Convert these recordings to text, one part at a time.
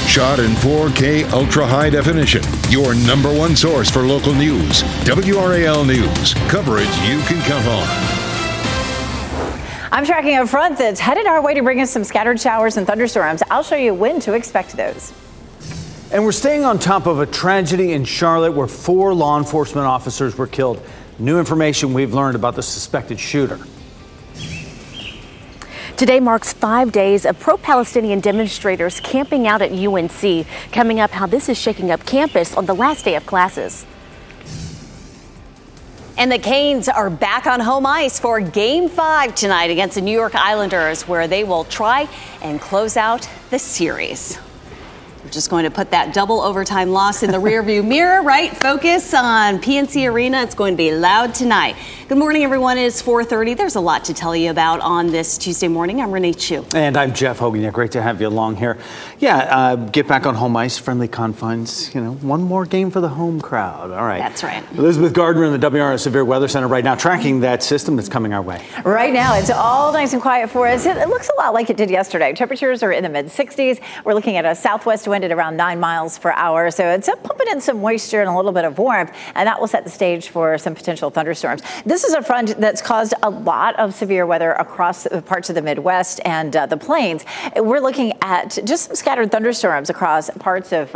Shot in 4K ultra high definition. Your number one source for local news. WRAL News. Coverage you can count on. I'm tracking a front that's headed our way to bring us some scattered showers and thunderstorms. I'll show you when to expect those. And we're staying on top of a tragedy in Charlotte where 4 law enforcement officers were killed. New information we've learned about the suspected shooter. Today marks 5 days of pro-Palestinian demonstrators camping out at UNC. Coming up, how this is shaking up campus on the last day of classes. And the Canes are back on home ice for Game 5 tonight against the New York Islanders, where they will try and close out the series. We're just going to put that double overtime loss in the rearview mirror, right? Focus on PNC Arena. It's going to be loud tonight. Good morning, everyone. It is 4:30. There's a lot to tell you about on this Tuesday morning. I'm Renee Chu. And I'm Jeff Hogan. Yeah, great to have you along here. Yeah, get back on home ice, friendly confines. You know, one more game for the home crowd. All right. That's right. Elizabeth Gardner in the WRAL Severe Weather Center right now, tracking that system that's coming our way. Right now, it's all nice and quiet for us. It looks a lot like it did yesterday. Temperatures are in the mid-60s. We're looking at a southwest wind at around 9 miles per hour. So it's pumping in some moisture and a little bit of warmth, and that will set the stage for some potential thunderstorms. This is a front that's caused a lot of severe weather across parts of the Midwest and the plains. We're looking at just some scattered thunderstorms across parts of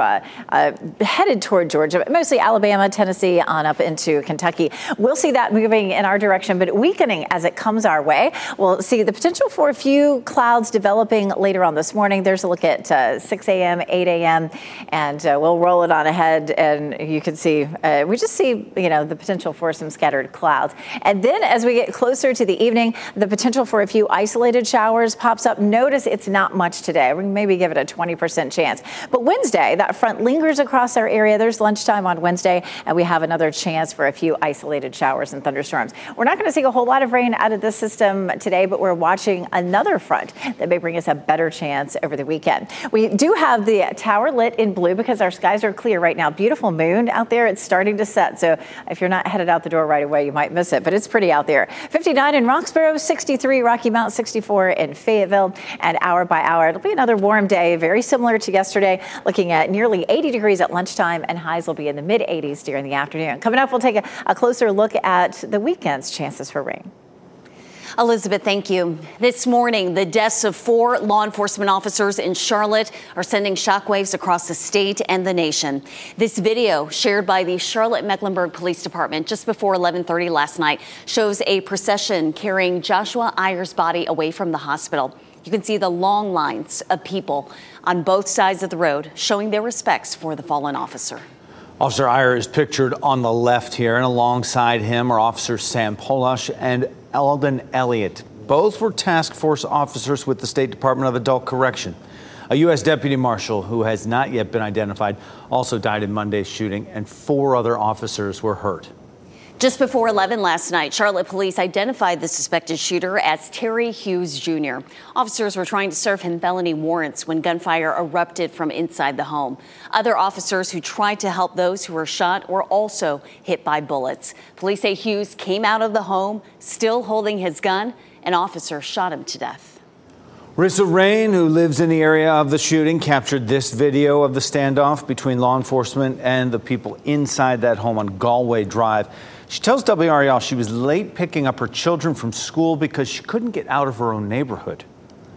headed toward Georgia, mostly Alabama, Tennessee, on up into Kentucky. We'll see that moving in our direction, but weakening as it comes our way. We'll see the potential for a few clouds developing later on this morning. There's a look at 6 a.m., 8 a.m., and we'll roll it on ahead, and you can see, we just see, the potential for some scattered clouds. And then as we get closer to the evening, the potential for a few isolated showers pops up. Notice it's not much today. We maybe give it a 20% chance. But Wednesday, that front lingers across our area. There's lunchtime on Wednesday, and we have another chance for a few isolated showers and thunderstorms. We're not going to see a whole lot of rain out of this system today, but we're watching another front that may bring us a better chance over the weekend. We do have the tower lit in blue because our skies are clear right now. Beautiful moon out there. It's starting to set. So if you're not headed out the door right away, you might miss it, but it's pretty out there. 59 in Roxborough, 63 Rocky Mount, 64 in Fayetteville, and hour by hour, it'll be another warm day, very similar to yesterday, looking at nearly 80 degrees at lunchtime, and highs will be in the mid 80s during the afternoon. Coming up, we'll take a closer look at the weekend's chances for rain. Elizabeth, thank you. This morning, the deaths of 4 law enforcement officers in Charlotte are sending shockwaves across the state and the nation. This video, shared by the Charlotte-Mecklenburg Police Department just before 11:30 last night, shows a procession carrying Joshua Ayer's body away from the hospital. You can see the long lines of people on both sides of the road showing their respects for the fallen officer. Officer Ayer is pictured on the left here, and alongside him are Officers Sam Polash and Eldon Elliott. Both were task force officers with the State Department of Adult Correction. A U.S. deputy marshal who has not yet been identified also died in Monday's shooting, and 4 other officers were hurt. Just before 11 last night, Charlotte police identified the suspected shooter as Terry Hughes Jr. Officers were trying to serve him felony warrants when gunfire erupted from inside the home. Other officers who tried to help those who were shot were also hit by bullets. Police say Hughes came out of the home still holding his gun. An officer shot him to death. Rissa Rain, who lives in the area of the shooting, captured this video of the standoff between law enforcement and the people inside that home on Galway Drive. She tells WRAL she was late picking up her children from school because she couldn't get out of her own neighborhood.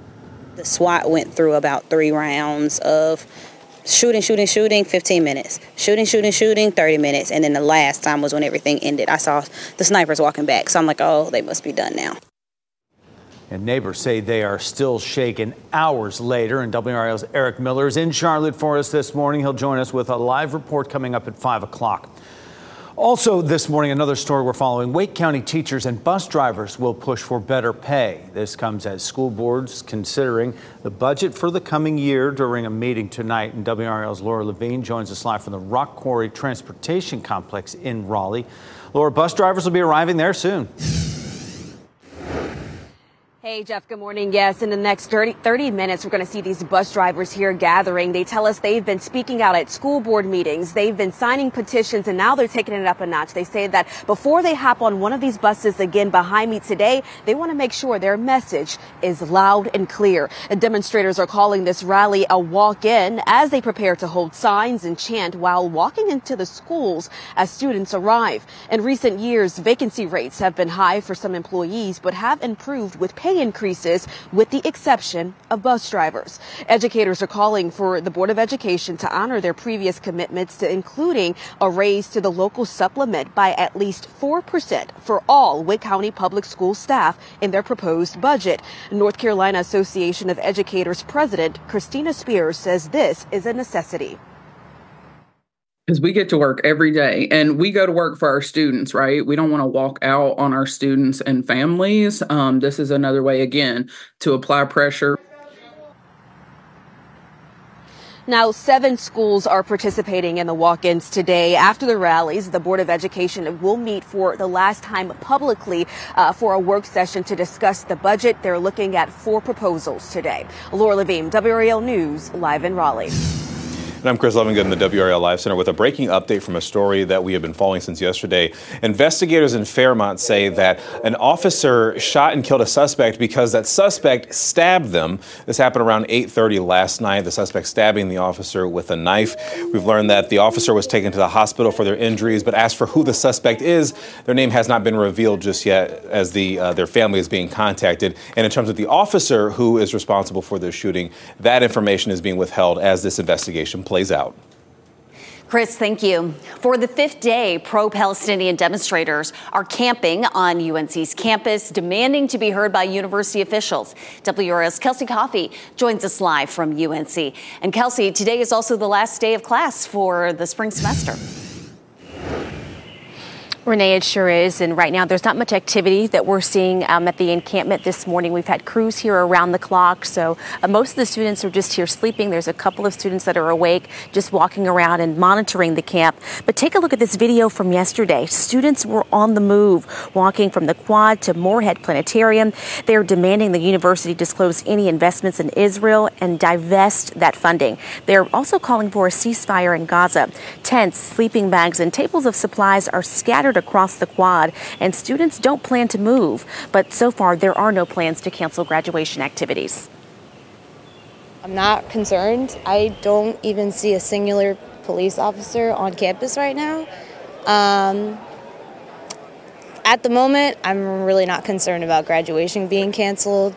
The SWAT went through about 3 rounds of shooting, 15 minutes. Shooting, 30 minutes. And then the last time was when everything ended. I saw the snipers walking back. So I'm like, oh, they must be done now. And neighbors say they are still shaken hours later. And WRAL's Eric Miller is in Charlotte for us this morning. He'll join us with a live report coming up at 5 o'clock. Also this morning, another story we're following. Wake County teachers and bus drivers will push for better pay. This comes as school boards considering the budget for the coming year during a meeting tonight. And WRAL's Laura Levine joins us live from the Rock Quarry Transportation Complex in Raleigh. Laura, bus drivers will be arriving there soon. Hey, Jeff, good morning. Yes, in the next 30 minutes, we're going to see these bus drivers here gathering. They tell us they've been speaking out at school board meetings. They've been signing petitions, and now they're taking it up a notch. They say that before they hop on one of these buses again behind me today, they want to make sure their message is loud and clear. And demonstrators are calling this rally a walk-in as they prepare to hold signs and chant while walking into the schools as students arrive. In recent years, vacancy rates have been high for some employees, but have improved with pay increases, with the exception of bus drivers. Educators are calling for the Board of Education to honor their previous commitments to including a raise to the local supplement by at least 4% for all Wake County public school staff in their proposed budget. North Carolina Association of Educators President Christina Spears says this is a necessity. Because we get to work every day and we go to work for our students, right? We don't want to walk out on our students and families. This is another way, again, to apply pressure. Now, 7 schools are participating in the walk-ins today. After the rallies, the Board of Education will meet for the last time publicly for a work session to discuss the budget. They're looking at 4 proposals today. Laura Levine, WRAL News, live in Raleigh. And I'm Chris Levingood in the WRAL Live Center with a breaking update from a story that we have been following since yesterday. Investigators in Fairmont say that an officer shot and killed a suspect because that suspect stabbed them. This happened around 8:30 last night, the suspect stabbing the officer with a knife. We've learned that the officer was taken to the hospital for their injuries, but as for who the suspect is, their name has not been revealed just yet as their family is being contacted. And in terms of the officer who is responsible for the shooting, that information is being withheld as this investigation plays out. Chris, thank you. For the 5th day, pro-Palestinian demonstrators are camping on UNC's campus, demanding to be heard by university officials. WRAL's Kelsey Coffey joins us live from UNC. And Kelsey, today is also the last day of class for the spring semester. Renee, it sure is. And right now, there's not much activity that we're seeing at the encampment this morning. We've had crews here around the clock. So most of the students are just here sleeping. There's a couple of students that are awake, just walking around and monitoring the camp. But take a look at this video from yesterday. Students were on the move, walking from the quad to Moorhead Planetarium. They're demanding the university disclose any investments in Israel and divest that funding. They're also calling for a ceasefire in Gaza. Tents, sleeping bags, and tables of supplies are scattered across the quad, and students don't plan to move. But so far, there are no plans to cancel graduation activities. I'm not concerned. I don't even see a singular police officer on campus right now. At the moment, I'm really not concerned about graduation being canceled.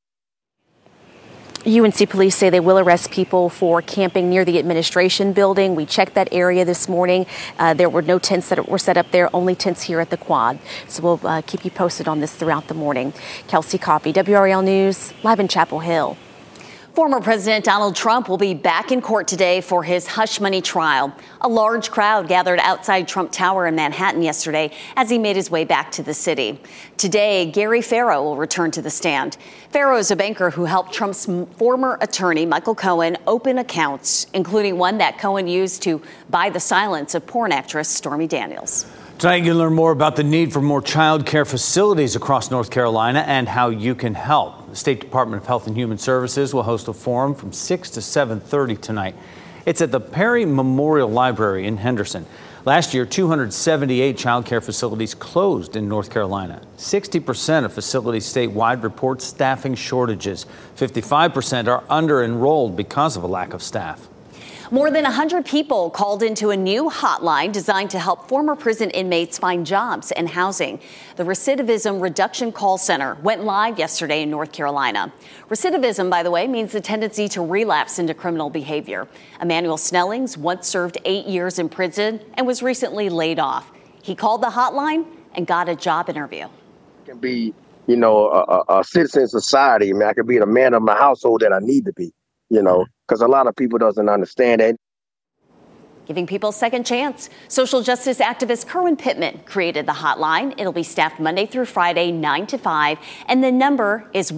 UNC police say they will arrest people for camping near the administration building. We checked that area this morning. There were no tents that were set up there, only tents here at the quad. So we'll keep you posted on this throughout the morning. Kelsey Coffey, WRAL News, live in Chapel Hill. Former President Donald Trump will be back in court today for his hush money trial. A large crowd gathered outside Trump Tower in Manhattan yesterday as he made his way back to the city. Today, Gary Farrow will return to the stand. Farrow is a banker who helped Trump's former attorney, Michael Cohen, open accounts, including one that Cohen used to buy the silence of porn actress Stormy Daniels. Tonight, you can learn more about the need for more child care facilities across North Carolina and how you can help. The State Department of Health and Human Services will host a forum from 6 to 7:30 tonight. It's at the Perry Memorial Library in Henderson. Last year, 278 child care facilities closed in North Carolina. 60% of facilities statewide report staffing shortages. 55% are under-enrolled because of a lack of staff. More than 100 people called into a new hotline designed to help former prison inmates find jobs and housing. The Recidivism Reduction Call Center went live yesterday in North Carolina. Recidivism, by the way, means the tendency to relapse into criminal behavior. Emmanuel Snellings once served 8 years in prison and was recently laid off. He called the hotline and got a job interview. Can be, a citizen in society. I mean, I could be the man of my household that I need to be, because a lot of people doesn't understand that. Giving people a second chance. Social justice activist Kerwin Pittman created the hotline. It'll be staffed Monday through Friday, 9 to 5. And the number is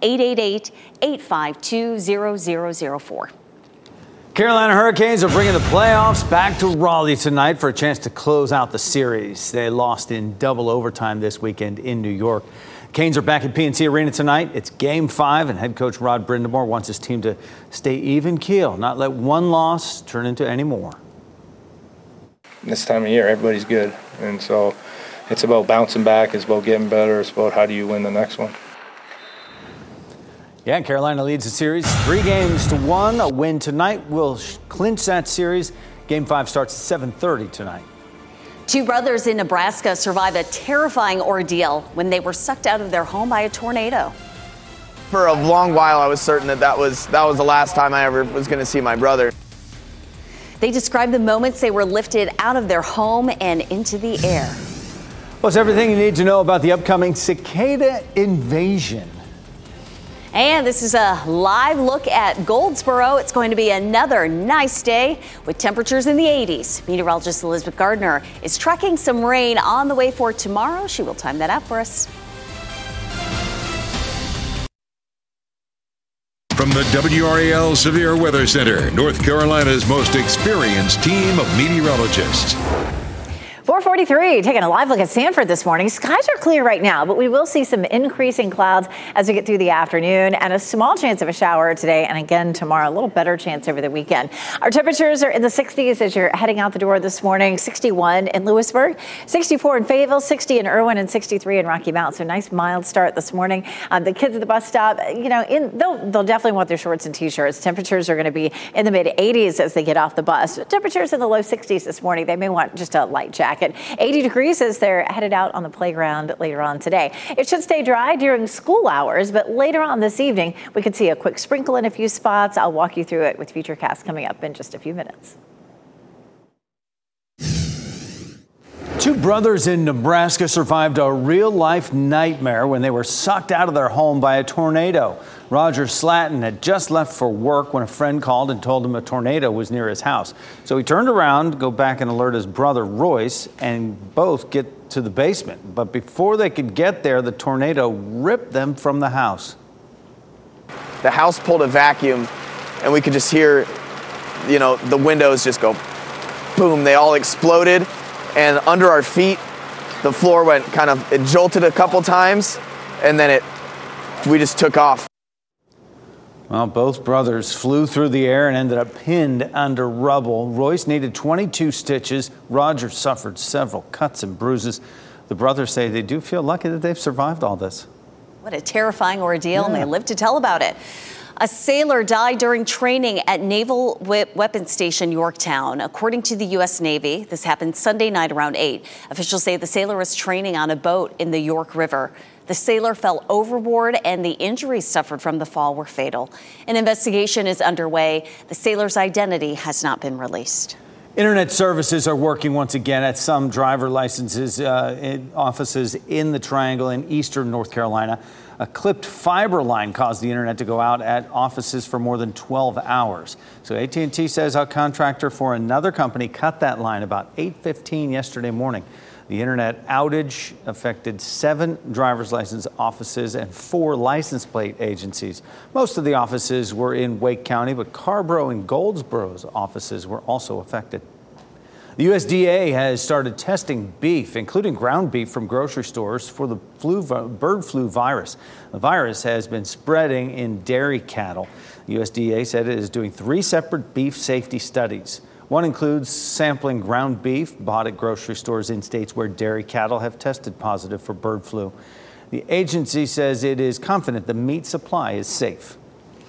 1-888-852-0004. Carolina Hurricanes are bringing the playoffs back to Raleigh tonight for a chance to close out the series. They lost in double overtime this weekend in New York. Canes are back at PNC Arena tonight. It's Game 5, and head coach Rod Brindamore wants his team to stay even keel, not let one loss turn into any more. This time of year, everybody's good, and so it's about bouncing back. It's about getting better. It's about how do you win the next one. Yeah, Carolina leads the series 3-1. A win tonight will clinch that series. Game 5 starts at 7:30 tonight. Two brothers in Nebraska survived a terrifying ordeal when they were sucked out of their home by a tornado. For a long while, I was certain that was the last time I ever was going to see my brother. They described the moments they were lifted out of their home and into the air. Plus, everything you need to know about the upcoming cicada invasion. And this is a live look at Goldsboro. It's going to be another nice day with temperatures in the 80s. Meteorologist Elizabeth Gardner is tracking some rain on the way for tomorrow. She will time that out for us. From the WRAL Severe Weather Center, North Carolina's most experienced team of meteorologists. 443, taking a live look at Sanford this morning. Skies are clear right now, but we will see some increasing clouds as we get through the afternoon and a small chance of a shower today and again tomorrow. A little better chance over the weekend. Our temperatures are in the 60s as you're heading out the door this morning. 61 in Lewisburg, 64 in Fayetteville, 60 in Irwin, and 63 in Rocky Mount. So nice mild start this morning. The kids at the bus stop, they'll definitely want their shorts and t-shirts. Temperatures are going to be in the mid 80s as they get off the bus. Temperatures in the low 60s this morning. They may want just a light jacket. 80 degrees as they're headed out on the playground later on today. It should stay dry during school hours, but later on this evening, we could see a quick sprinkle in a few spots. I'll walk you through it with Futurecast coming up in just a few minutes. Two brothers in Nebraska survived a real-life nightmare when they were sucked out of their home by a tornado. Roger Slatton had just left for work when a friend called and told him a tornado was near his house. So he turned around to go back and alert his brother Royce, and both get to the basement. But before they could get there, the tornado ripped them from the house. The house pulled a vacuum, and we could just hear, the windows just go boom. They all exploded, and under our feet, the floor went it jolted a couple times, and then we just took off. Well, both brothers flew through the air and ended up pinned under rubble. Royce needed 22 stitches. Roger suffered several cuts and bruises. The brothers say they do feel lucky that they've survived all this. What a terrifying ordeal, and they lived to tell about it. A sailor died during training at Naval Weapons Station Yorktown. According to the U.S. Navy, this happened Sunday night around 8. Officials say the sailor was training on a boat in the York River. The sailor fell overboard, and the injuries suffered from the fall were fatal. An investigation is underway. The sailor's identity has not been released. Internet services are working once again at some driver licenses offices in the Triangle in eastern North Carolina. A clipped fiber line caused the internet to go out at offices for more than 12 hours. So AT&T says a contractor for another company cut that line about 8:15 yesterday morning. The internet outage affected 7 driver's license offices and 4 license plate agencies. Most of the offices were in Wake County, but Carborough and Goldsboro's offices were also affected. The USDA has started testing beef, including ground beef from grocery stores, for the bird flu virus. The virus has been spreading in dairy cattle. The USDA said it is doing 3 separate beef safety studies. One includes sampling ground beef bought at grocery stores in states where dairy cattle have tested positive for bird flu. The agency says it is confident the meat supply is safe.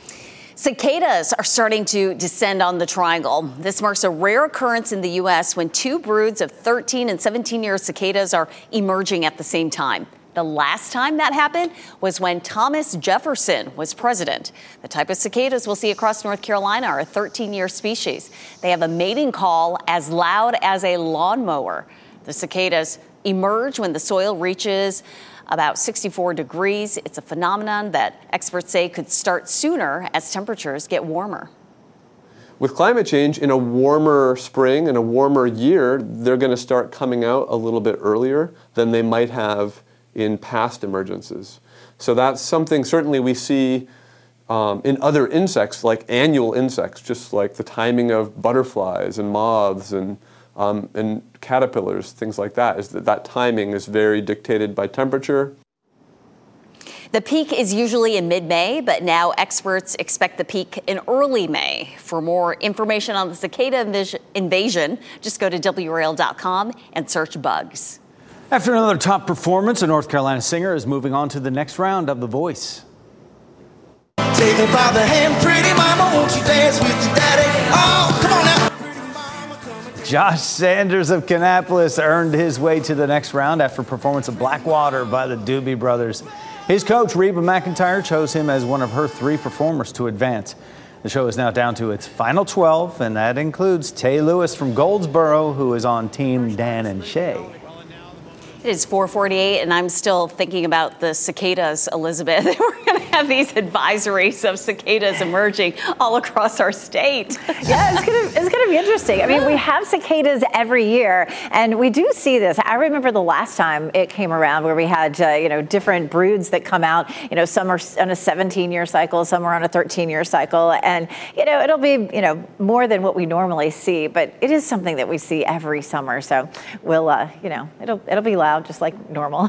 Cicadas are starting to descend on the Triangle. This marks a rare occurrence in the U.S. when 2 broods of 13 and 17-year cicadas are emerging at the same time. The last time that happened was when Thomas Jefferson was president. The type of cicadas we'll see across North Carolina are a 13-year species. They have a mating call as loud as a lawnmower. The cicadas emerge when the soil reaches about 64 degrees. It's a phenomenon that experts say could start sooner as temperatures get warmer. With climate change, in a warmer spring and a warmer year, they're going to start coming out a little bit earlier than they might have in past emergences. So that's something certainly we see in other insects, like annual insects, just like the timing of butterflies and moths and caterpillars, things like that, is that timing is very dictated by temperature. The peak is usually in mid-May, but now experts expect the peak in early May. For more information on the cicada invasion, just go to WRAL.com and search bugs. After another top performance, a North Carolina singer is moving on to the next round of The Voice. Take me by the hand, pretty mama, won't you dance with your daddy? Oh, come on now. Josh Sanders of Kannapolis earned his way to the next round after performance of Blackwater by the Doobie Brothers. His coach, Reba McEntire, chose him as one of her 3 performers to advance. The show is now down to its final 12, and that includes Tay Lewis from Goldsboro, who is on Team Dan and Shay. It is 4:48, and I'm still thinking about the cicadas, Elizabeth. We're going to have these advisories of cicadas emerging all across our state. Yeah, it's going to be interesting. I mean, we have cicadas every year, and we do see this. I remember the last time it came around where we had, different broods that come out. Some are on a 17-year cycle, some are on a 13-year cycle, and, it'll be, more than what we normally see, but it is something that we see every summer. So we'll, it'll be loud, just like normal.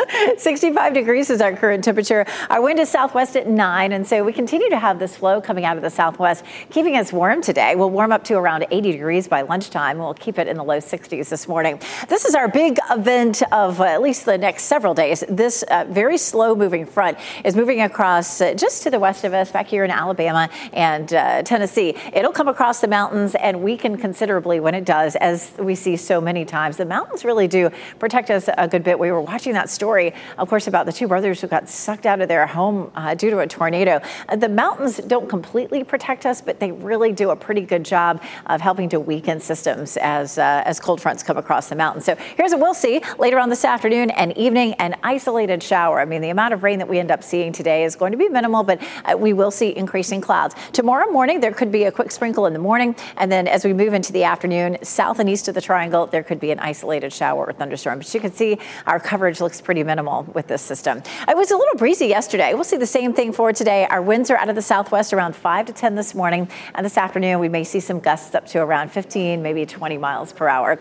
65 degrees is our current temperature. Our wind is southwest at 9, and so we continue to have this flow coming out of the southwest, keeping us warm today. We'll warm up to around 80 degrees by lunchtime. We'll keep it in the low 60s this morning. This is our big event of at least the next several days. This very slow-moving front is moving across just to the west of us, back here in Alabama and Tennessee. It'll come across the mountains and weaken considerably when it does, as we see so many times. The mountains really do protect us a good bit. We were watching that story, of course, about the 2 brothers who got sucked out of their home due to a tornado. The mountains don't completely protect us, but they really do a pretty good job of helping to weaken systems as cold fronts come across the mountains. So here's what we'll see later on this afternoon and evening: an isolated shower. I mean, the amount of rain that we end up seeing today is going to be minimal, but we will see increasing clouds. Tomorrow morning, there could be a quick sprinkle in the morning, and then as we move into the afternoon, south and east of the triangle, there could be an isolated shower or thunderstorm. But you can see our coverage looks pretty minimal with this system. It was a little breezy yesterday. We'll see the same thing for today. Our winds are out of the southwest around 5 to 10 this morning, and this afternoon we may see some gusts up to around 15, maybe 20 miles per hour.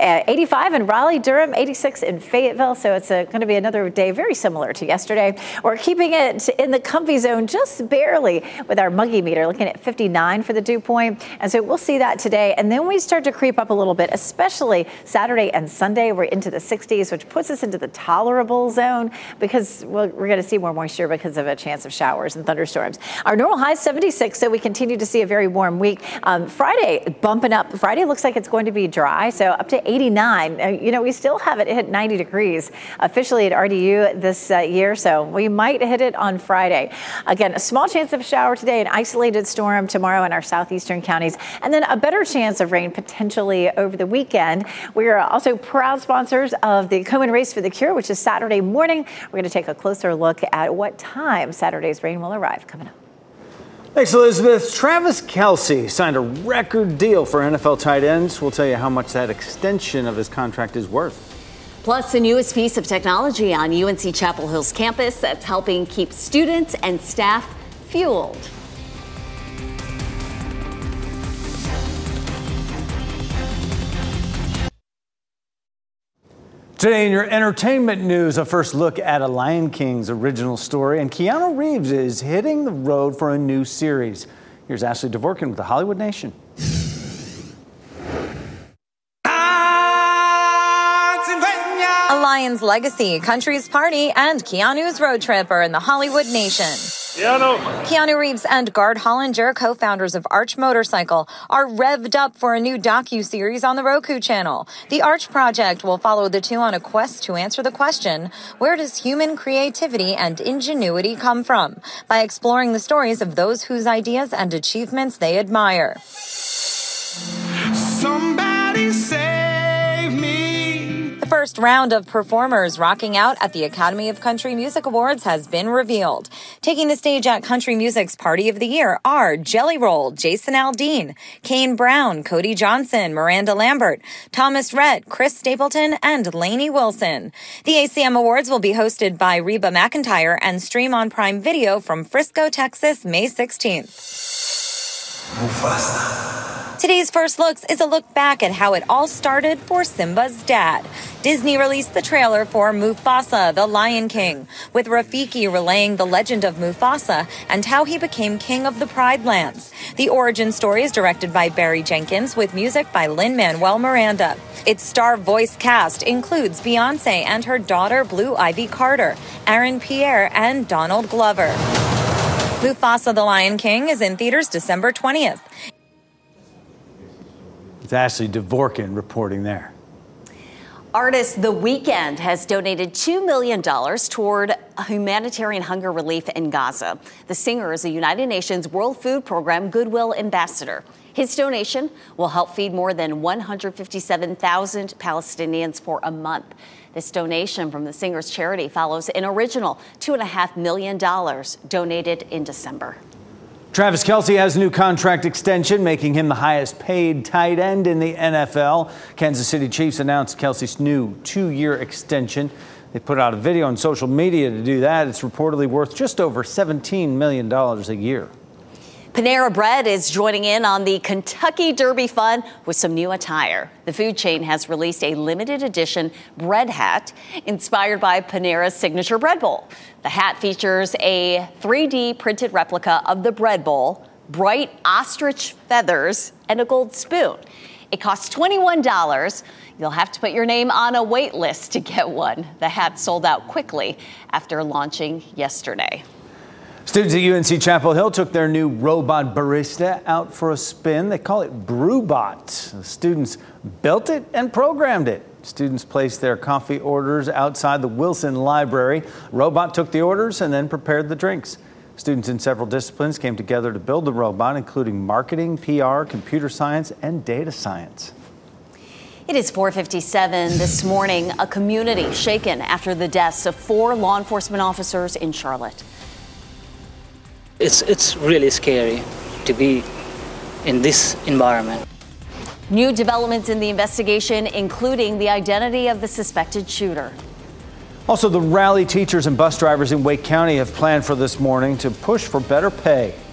85 in Raleigh, Durham, 86 in Fayetteville, so it's going to be another day very similar to yesterday. We're keeping it in the comfy zone just barely with our muggy meter, looking at 59 for the dew point, and so we'll see that today. And then we start to creep up a little bit, especially Saturday and Sunday. We're into the 60s, which puts us into the tolerable zone because we're going to see more moisture because of a chance of showers and thunderstorms. Our normal high is 76, so we continue to see a very warm week. Friday bumping up. Friday looks like it's going to be dry, so up to 89. We still haven't hit 90 degrees officially at RDU this year, so we might hit it on Friday. Again, a small chance of shower today, an isolated storm tomorrow in our southeastern counties, and then a better chance of rain potentially over the weekend. We are also proud sponsors of the Komen Race for the Cure, which is Saturday morning. We're going to take a closer look at what time Saturday's rain will arrive. Coming up. Thanks, Elizabeth. Travis Kelce signed a record deal for NFL tight ends. We'll tell you how much that extension of his contract is worth. Plus, the newest piece of technology on UNC Chapel Hill's campus that's helping keep students and staff fueled. Today in your entertainment news, a first look at a Lion King's original story, and Keanu Reeves is hitting the road for a new series. Here's Ashley Dvorkin with the Hollywood Nation. A Lion's legacy, country's party, and Keanu's road trip are in the Hollywood Nation. Keanu Reeves and Gard Hollinger, co-founders of Arch Motorcycle, are revved up for a new docu-series on the Roku channel. The Arch Project will follow the two on a quest to answer the question, where does human creativity and ingenuity come from? By exploring the stories of those whose ideas and achievements they admire. Somebody save me. The first round of performers rocking out at the Academy of Country Music Awards has been revealed. Taking the stage at country music's Party of the Year are Jelly Roll, Jason Aldean, Kane Brown, Cody Johnson, Miranda Lambert, Thomas Rhett, Chris Stapleton, and Lainey Wilson. The ACM Awards will be hosted by Reba McEntire and stream on Prime Video from Frisco, Texas, May 16th. Mufasa. Today's First Looks is a look back at how it all started for Simba's dad. Disney released the trailer for Mufasa, the Lion King, with Rafiki relaying the legend of Mufasa and how he became king of the Pride Lands. The origin story is directed by Barry Jenkins with music by Lin-Manuel Miranda. Its star voice cast includes Beyonce and her daughter Blue Ivy Carter, Aaron Pierre, and Donald Glover. Mufasa, the Lion King is in theaters December 20th. It's Ashley Dvorkin reporting there. Artist The Weeknd has donated $2 million toward humanitarian hunger relief in Gaza. The singer is a United Nations World Food Program Goodwill Ambassador. His donation will help feed more than 157,000 Palestinians for a month. This donation from the singer's charity follows an original $2.5 million donated in December. Travis Kelce has a new contract extension, making him the highest paid tight end in the NFL. Kansas City Chiefs announced Kelce's new 2-year extension. They put out a video on social media to do that. It's reportedly worth just over $17 million a year. Panera Bread is joining in on the Kentucky Derby fun with some new attire. The food chain has released a limited edition bread hat inspired by Panera's signature bread bowl. The hat features a 3D printed replica of the bread bowl, bright ostrich feathers, and a gold spoon. It costs $21. You'll have to put your name on a wait list to get one. The hat sold out quickly after launching yesterday. Students at UNC Chapel Hill took their new robot barista out for a spin. They call it BrewBot. The students built it and programmed it. Students placed their coffee orders outside the Wilson Library. Robot took the orders and then prepared the drinks. Students in several disciplines came together to build the robot, including marketing, PR, computer science, and data science. It is 4:57 this morning. A community shaken after the deaths of 4 law enforcement officers in Charlotte. It's really scary to be in this environment. New developments in the investigation, including the identity of the suspected shooter. Also, the rally teachers and bus drivers in Wake County have planned for this morning to push for better pay.